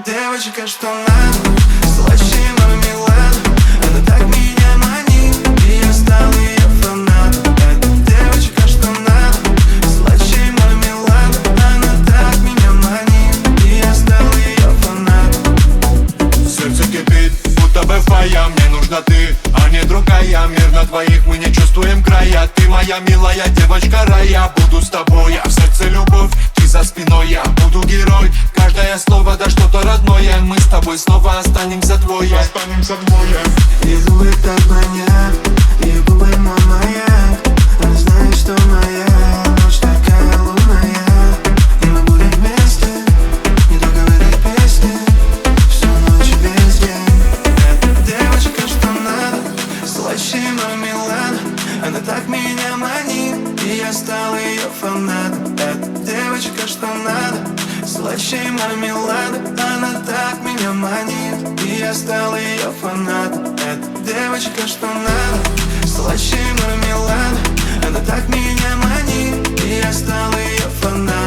девочка, что надо, слаще мармелада. Она так меня манит, и я стал ее фанатом. Это девочка, что надо, слаще мармелада. Она так меня манит, и я стал ее фанатом. Сердце кипит, будто бы фая. Мне нужна ты, а не другая. Мир на двоих, мы не чувствуем края. Ты моя милая девочка рая. Буду с тобой, а в сердце любовь. Ты за спиной, я буду герой. Каждое слово, да что-то родное. Мы с тобой снова останемся двое. И губы так манят, и губы мой маяк. Она знает, что моя ночь такая лунная. И мы будем вместе, не только в этой песне, всю ночь и весь день. Это девочка, что надо, слаще мармелада. Она так меня манит, и я стал ее фанатом. Это девочка, что надо, слаще мармелада. Она так меня манит, и я стал ее фанатом. Это девочка, что надо, слаще мармелада. Она так меня манит, и я стал ее фанатом.